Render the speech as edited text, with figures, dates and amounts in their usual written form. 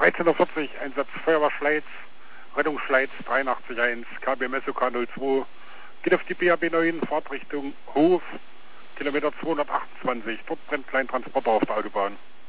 13:40 Uhr, Einsatz Feuerwehr Schleiz, Rettungsschleiz 83.1, KBM SOK 02, geht auf die BAB 9, Fahrtrichtung Hof, Kilometer 228, dort brennt Kleintransporter auf der Autobahn.